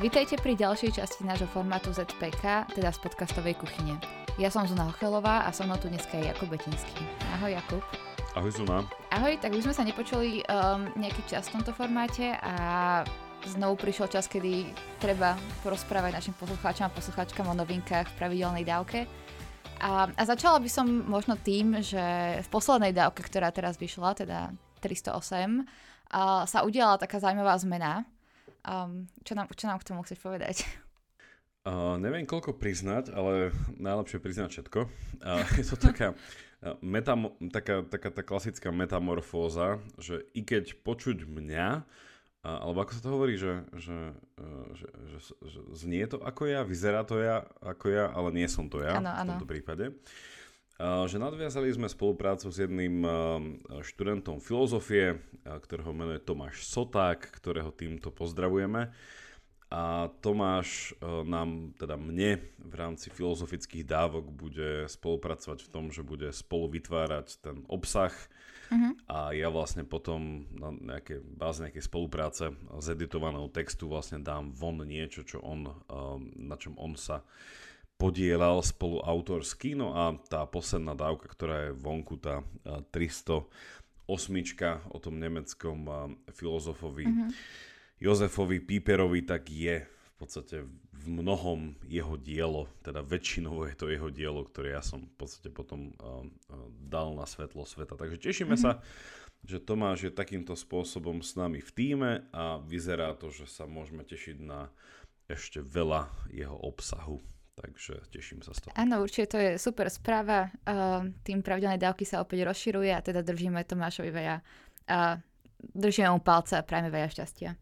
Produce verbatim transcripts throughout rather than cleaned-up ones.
Vítajte pri ďalšej časti nášho formátu zet pé ká, teda z podcastovej kuchyne. Ja som Zuna Hochelová a so mnou tu dneska je Jakub Betinský. Ahoj Jakub. Ahoj Zuna. Ahoj, tak už sme sa nepočuli um, nejaký čas v tomto formáte a znovu prišiel čas, kedy treba porozprávať našim poslucháčom a poslucháčkam o novinkách v pravidelnej dávke. A, a začala by som možno tým, že v poslednej dávke, ktorá teraz vyšla, teda tristoosemdesiatosem, uh, sa udiala taká zaujímavá zmena. Um, čo, nám, čo nám k tomu chceš povedať? Uh, neviem koľko priznať, ale najlepšie priznať všetko. Uh, je to taká, uh, metamo- taká, taká tá klasická metamorfóza, že i keď počuť mňa, uh, alebo ako sa to hovorí, že, že, uh, že, že, že znie to ako ja, vyzerá to ja ako ja, ale nie som to ja ano, v tomto ano. prípade. Uh, že nadviazali sme spoluprácu s jedným uh, študentom filozofie, uh, ktorého meno je Tomáš Soták, ktorého týmto pozdravujeme. A Tomáš uh, nám, teda mne, v rámci filozofických dávok bude spolupracovať v tom, že bude spolu vytvárať ten obsah. Uh-huh. A ja vlastne potom na nejaké báze nejakej spolupráce s editovaného textu vlastne dám von niečo, čo on, uh, na čom on sa podielal spoluautorsky. No a tá posledná dávka, ktorá je vonku, tá tristoosemka o tom nemeckom filozofovi mm-hmm. Josefovi Pieperovi, tak je v podstate v mnohom jeho dielo, teda väčšinovo je to jeho dielo, ktoré ja som v podstate potom uh, dal na svetlo sveta. Takže tešíme mm-hmm. sa, že Tomáš je takýmto spôsobom s nami v tíme a vyzerá to, že sa môžeme tešiť na ešte veľa jeho obsahu. Takže teším sa z toho. Áno, určite to je super správa. Uh, tým pravidelnej dávky sa opäť rozširuje a teda držíme Tomášovi veľa. Uh, držíme mu palce a prajme veľa šťastia.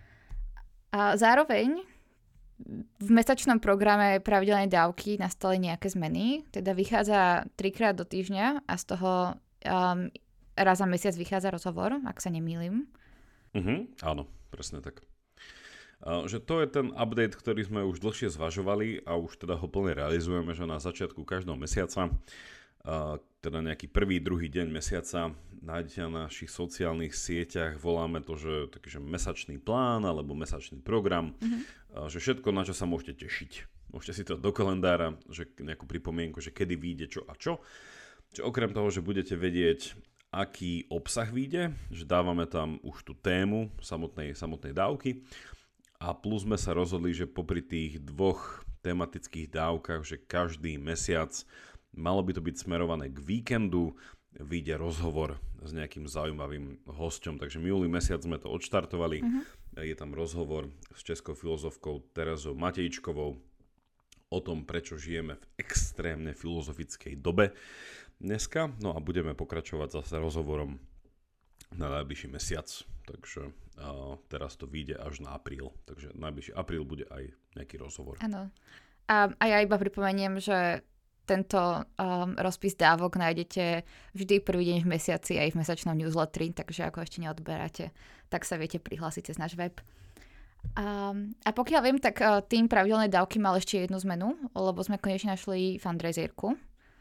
A zároveň v mesačnom programe pravidelnej dávky nastali nejaké zmeny. Teda vychádza trikrát do týždňa a z toho um, raz za mesiac vychádza rozhovor, ak sa nemýlim. Uh-huh, áno, presne tak. Uh, že to je ten update, ktorý sme už dlhšie zvažovali a už teda ho plne realizujeme, že na začiatku každého mesiaca, uh, teda nejaký prvý, druhý deň mesiaca, nájdete na našich sociálnych sieťach, voláme to, že taký že mesačný plán alebo mesačný program, mm-hmm. uh, že všetko, na čo sa môžete tešiť. Môžete si to do kalendára, že nejakú pripomienku, že kedy vyjde čo a čo. Čo okrem toho, že budete vedieť, aký obsah vyjde, že dávame tam už tú tému samotnej, samotnej dávky. A plus sme sa rozhodli, že popri tých dvoch tematických dávkach, že každý mesiac malo by to byť smerované k víkendu, vyjde rozhovor s nejakým zaujímavým hosťom. Takže minulý mesiac sme to odštartovali. Uh-huh. Je tam rozhovor s českou filozofkou Terezou Matejčkovou o tom, prečo žijeme v extrémne filozofickej dobe dneska. No a budeme pokračovať zase rozhovorom na najbližší mesiac. Takže uh, teraz to vyjde až na apríl. Takže najbližší apríl bude aj nejaký rozhovor. Áno. A, a ja iba pripomeniem, že tento um, rozpis dávok nájdete vždy prvý deň v mesiaci aj v mesačnom newsletteri, takže ako ešte neodberáte, tak sa viete prihlásiť cez náš web. Um, a pokiaľ viem, tak uh, tým pravidelnej dávky mal ešte jednu zmenu, lebo sme konečne našli fundraiserku.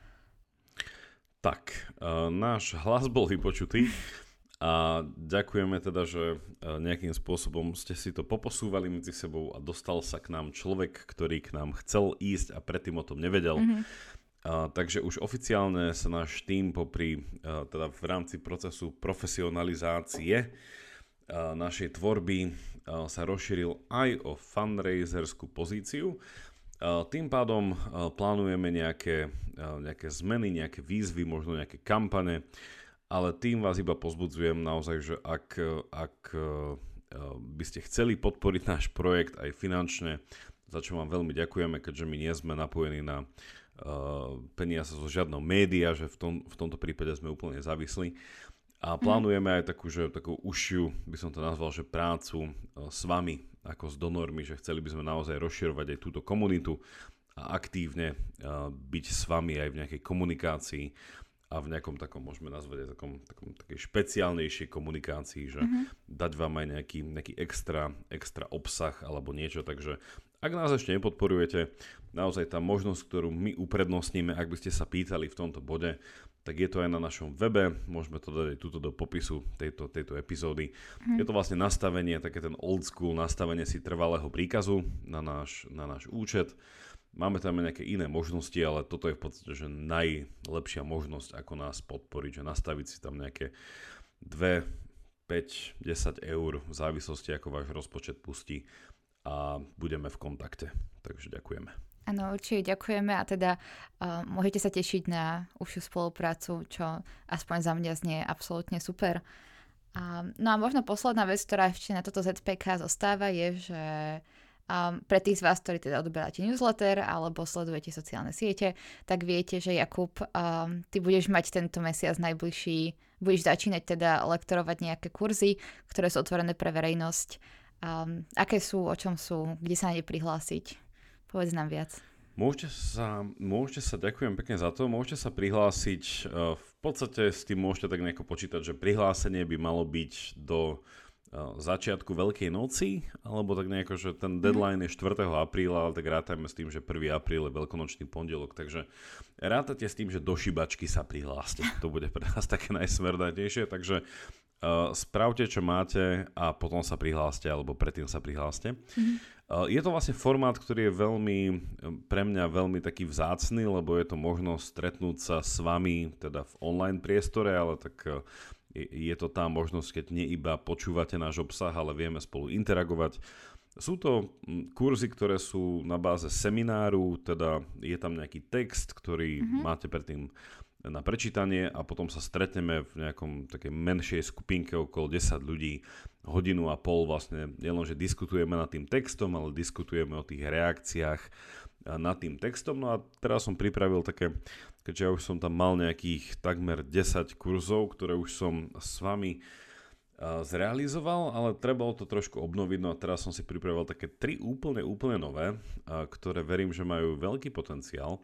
Tak, uh, náš hlas bol vypočutý. A ďakujeme teda, že nejakým spôsobom ste si to poposúvali medzi sebou a dostal sa k nám človek, ktorý k nám chcel ísť a predtým o tom nevedel. Mm-hmm. A, takže už oficiálne sa náš tím popri, a, teda v rámci procesu profesionalizácie a, našej tvorby a, sa rozšíril aj o fundraiserskú pozíciu. A, tým pádom a, plánujeme nejaké, a, nejaké zmeny, nejaké výzvy, možno nejaké kampane. Ale tým vás iba pozbudzujem naozaj, že ak, ak by ste chceli podporiť náš projekt aj finančne, za čo vám veľmi ďakujeme, keďže my nie sme napojení na uh, peniaze zo žiadneho média, že v, tom, v tomto prípade sme úplne závislí. A plánujeme aj takú, že, takú užšiu, by som to nazval, že prácu uh, s vami, ako s donormi, že chceli by sme naozaj rozširovať aj túto komunitu a aktívne uh, byť s vami aj v nejakej komunikácii a v nejakom takom, môžeme nazvať aj takom, takom takej špeciálnejšej komunikácii, že mm-hmm. dať vám aj nejaký, nejaký extra, extra obsah alebo niečo, takže ak nás ešte nepodporujete, naozaj tá možnosť, ktorú my uprednostníme, ak by ste sa pýtali v tomto bode, tak je to aj na našom webe, môžeme to dať aj tuto do popisu tejto, tejto epizódy. Mm. Je to vlastne nastavenie, také ten old school nastavenie si trvalého príkazu na náš, na náš účet. Máme tam aj nejaké iné možnosti, ale toto je v podstate že najlepšia možnosť, ako nás podporiť, že nastaviť si tam nejaké dva, päť, desať eur v závislosti, ako váš rozpočet pustí a budeme v kontakte. Takže ďakujeme. Áno, určite ďakujeme a teda uh, môžete sa tešiť na užšiu spoluprácu, čo aspoň za mňa znie absolútne super. Uh, no a možno posledná vec, ktorá ešte na toto zet pé ká zostáva, je, že um, pre tých z vás, ktorí teda odberáte newsletter alebo sledujete sociálne siete, tak viete, že Jakub, um, ty budeš mať tento mesiac najbližší, budeš začínať teda lektorovať nejaké kurzy, ktoré sú otvorené pre verejnosť. Um, aké sú, o čom sú, kde sa na ne prihlásiť? Povedz nám viac. Môžete sa, môžete sa, ďakujem pekne za to, môžete sa prihlásiť, v podstate s tým môžete tak nejako počítať, že prihlásenie by malo byť do začiatku Veľkej noci, alebo tak nejako, že ten deadline je štvrtého apríla, ale tak rátajme s tým, že prvý apríl je veľkonočný pondelok, takže rátate s tým, že do šibačky sa prihláste. To bude pre nás také najsmernejšie, takže uh, spravte, čo máte a potom sa prihláste, alebo predtým sa prihláste. Mm-hmm. Je to vlastne formát, ktorý je veľmi, pre mňa veľmi taký vzácny, lebo je to možnosť stretnúť sa s vami teda v online priestore, ale tak je to tá možnosť, keď nie iba počúvate náš obsah, ale vieme spolu interagovať. Sú to kurzy, ktoré sú na báze semináru, teda je tam nejaký text, ktorý mm-hmm. máte predtým na prečítanie a potom sa stretneme v nejakom takej menšej skupinke okolo desať ľudí, hodinu a pol vlastne, nielenže diskutujeme nad tým textom, ale diskutujeme o tých reakciách nad tým textom. No a teraz som pripravil také, keďže ja už som tam mal nejakých takmer desať kurzov, ktoré už som s vami zrealizoval, ale trebalo to trošku obnoviť, no a teraz som si pripravil také tri úplne, úplne nové, ktoré verím, že majú veľký potenciál.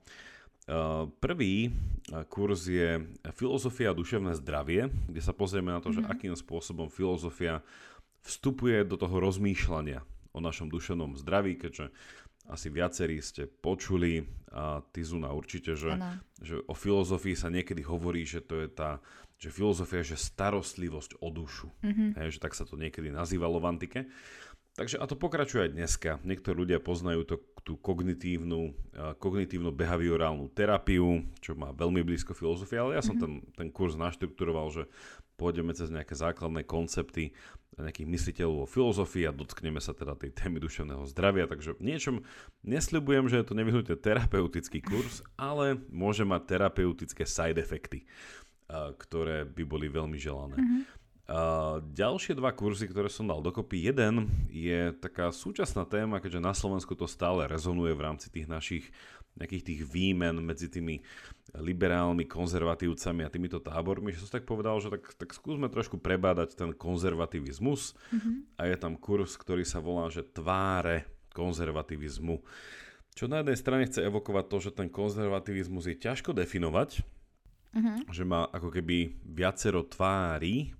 Uh, prvý uh, kurz je Filozofia a duševné zdravie, kde sa pozrieme na to, mm-hmm. že akým spôsobom filozofia vstupuje do toho rozmýšľania o našom duševnom zdraví, keďže asi viacerí ste počuli a ty, Zuna, určite, že, že o filozofii sa niekedy hovorí, že to je tá, že filozofia je že starostlivosť o dušu. Mm-hmm. Hej, že tak sa to niekedy nazývalo v antike. Takže a to pokračuje aj dneska. Niektorí ľudia poznajú to, tú kognitívnu, uh, kognitívnu behaviorálnu terapiu, čo má veľmi blízko filozofii, ale ja som mm-hmm. ten, ten kurz naštrukturoval, že pôjdeme cez nejaké základné koncepty nejakých mysliteľov o filozofii a dotkneme sa teda tej témy duševného zdravia. Takže niečom nesľubujem, že je to nevyhnutne terapeutický kurz, ale môže mať terapeutické side efekty, uh, ktoré by boli veľmi želané. Mm-hmm. Uh, ďalšie dva kurzy, ktoré som dal dokopy, jeden je taká súčasná téma, keďže na Slovensku to stále rezonuje v rámci tých našich nejakých tých výmen medzi tými liberálmi, konzervatívcami a týmito tábormi, že som tak povedal, že tak, tak skúsme trošku prebádať ten konzervativizmus mm-hmm. a je tam kurz, ktorý sa volá, že tváre konzervativizmu. Čo na jednej strane chce evokovať to, že ten konzervativizmus je ťažko definovať, mm-hmm. že má ako keby viacero tvári,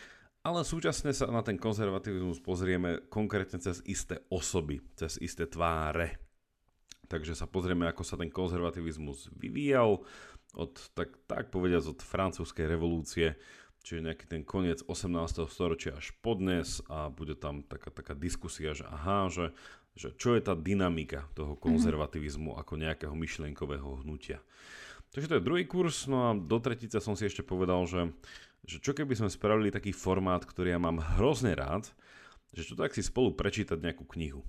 ale súčasne sa na ten konzervativizmus pozrieme konkrétne cez isté osoby, cez isté tváre. Takže sa pozrieme, ako sa ten konzervativizmus vyvíjal od, tak, tak povediac, od francúzskej revolúcie, čiže nejaký ten koniec osemnásteho storočia až po dnes a bude tam taká, taká diskusia, že aha, že, že čo je tá dynamika toho konzervativizmu mm-hmm. ako nejakého myšlienkového hnutia. Takže to je druhý kurz, no a do tretice som si ešte povedal, že že čo keby sme spravili taký formát, ktorý ja mám hrozne rád, že čo tak si spolu prečítať nejakú knihu.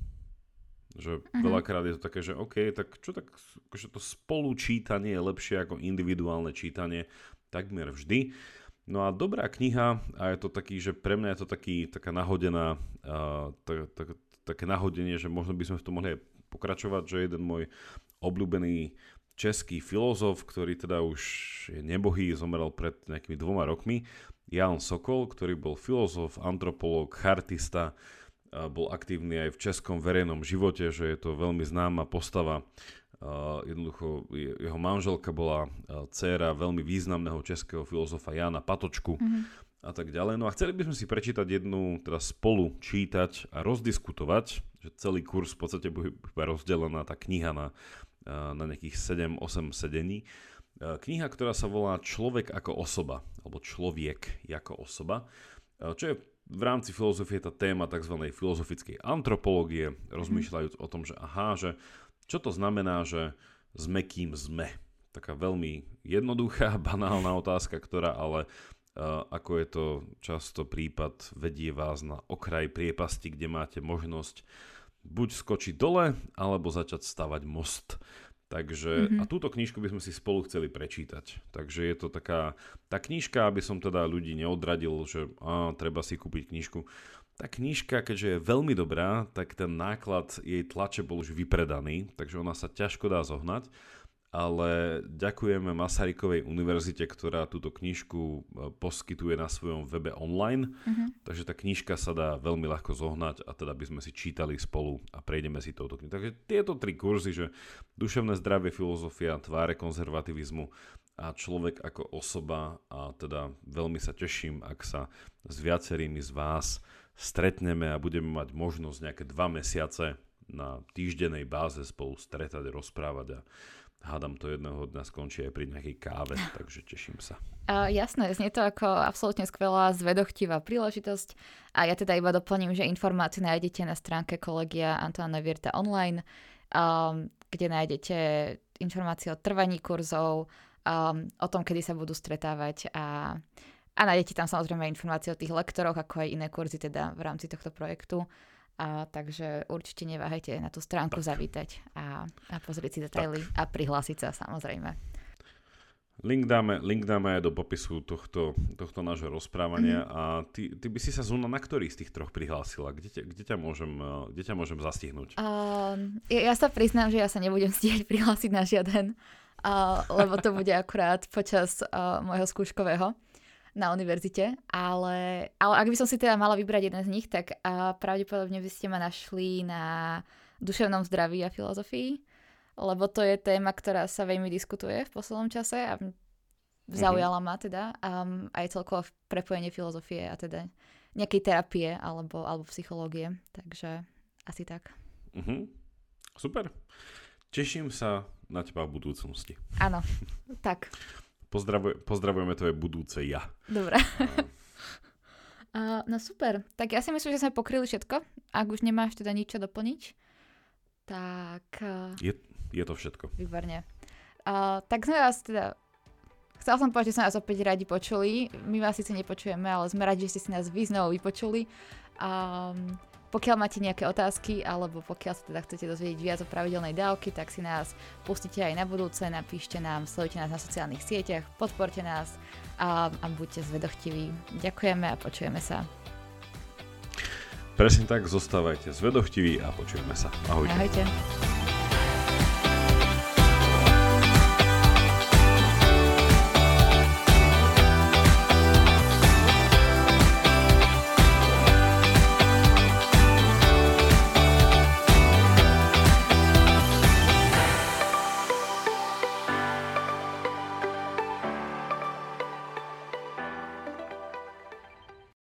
Že uh-huh. veľakrát je to také, že OK, tak čo tak, že to spolučítanie je lepšie ako individuálne čítanie takmer vždy. No a dobrá kniha, a je to taký, že pre mňa je to taký, taká nahodená, uh, tak, tak, také nahodenie, že možno by sme v tom mohli aj pokračovať, že jeden môj obľúbený český filozof, ktorý teda už je nebohý, zomrel pred nejakými dvoma rokmi, Jan Sokol, ktorý bol filozof, antropológ, chartista, bol aktívny aj v českom verejnom živote, že je to veľmi známa postava. Jednoducho jeho manželka bola dcéra veľmi významného českého filozofa Jána Patočku mm-hmm. a tak ďalej. No a chceli by sme si prečítať jednu, teda spolu čítať a rozdiskutovať, že celý kurz v podstate bude rozdelená tá kniha na na nejakých sedem osem sedení, Kniha, ktorá sa volá Človek ako osoba, alebo Človek ako osoba, čo je v rámci filozofie tá téma tzv. Filozofickej antropológie, rozmýšľajúc o tom, že aha, že čo to znamená, že sme kým sme. Taká veľmi jednoduchá, banálna otázka, ktorá ale uh, ako je to často prípad, vedie vás na okraj priepasti, kde máte možnosť buď skočiť dole, alebo začať stavať most. Takže, mm-hmm. a túto knižku by sme si spolu chceli prečítať. Takže je to taká, tá knižka, aby som teda ľudí neodradil, že á, treba si kúpiť knižku. Tá knižka, keďže je veľmi dobrá, tak ten náklad jej tlače bol už vypredaný, takže ona sa ťažko dá zohnať. Ale ďakujeme Masarykovej univerzite, ktorá túto knižku poskytuje na svojom webe online. Uh-huh. Takže tá knižka sa dá veľmi ľahko zohnať a teda by sme si čítali spolu a prejdeme si touto knihu. Takže tieto tri kurzy, že duševné zdravie, filozofia, tváre konzervativizmu a človek ako osoba, a teda veľmi sa teším, ak sa s viacerými z vás stretneme a budeme mať možnosť nejaké dva mesiace na týždennej báze spolu stretať, rozprávať a hádam to jedného dňa skončí aj pri nejakej káve, takže teším sa. Uh, jasné, znie to ako absolútne skvelá zvedochtivá príležitosť a ja teda iba doplním, že informácie nájdete na stránke kolegia Antoána Wirta online, um, kde nájdete informácie o trvaní kurzov, um, o tom, kedy sa budú stretávať a, a nájdete tam samozrejme informácie o tých lektoroch, ako aj iné kurzy teda v rámci tohto projektu. A takže určite neváhajte na tú stránku tak. zavítať a, a pozrieť si detaily tak. a prihlásiť sa samozrejme. Link dáme, link dáme aj do popisu tohto, tohto nášho rozprávania mm-hmm. a ty, ty by si sa Zuna na ktorý z tých troch prihlásila? Kde ťa, kde ťa, môžem, kde ťa môžem zastihnúť? Uh, ja, ja sa priznám, že ja sa nebudem stíhať prihlásiť na žiaden, uh, lebo to bude akurát počas uh, môjho skúškového na univerzite, ale, ale ak by som si teda mala vybrať jeden z nich, tak a pravdepodobne by ste ma našli na duševnom zdraví a filozofii, lebo to je téma, ktorá sa veľmi diskutuje v poslednom čase a zaujala ma teda um, aj celkovo prepojenie filozofie a teda nejakej terapie alebo, alebo psychológie, takže asi tak. Uh-huh. Super. Teším sa na teba v budúcnosti. Áno, tak. Pozdravuj, pozdravujeme tvoje budúce ja. Dobre. Uh, no super. Tak ja si myslím, že sme pokryli všetko. Ak už nemáš teda nič čo doplniť, tak... Uh, je, je to všetko. Výborne. Uh, tak sme vás teda... Chcel som povedať, že sme vás opäť radi počuli. My vás síce nepočujeme, ale sme radi, že ste si nás vy znovu vypočuli. Um, Pokiaľ máte nejaké otázky, alebo pokiaľ sa teda chcete dozvedieť viac o pravidelnej dávky, tak si nás pustite aj na budúce, napíšte nám, sledujte nás na sociálnych sieťach, podporte nás a, a buďte zvedochtiví. Ďakujeme a počujeme sa. Presne tak, zostávajte zvedochtiví a počujeme sa. Ahojte. Ahojte.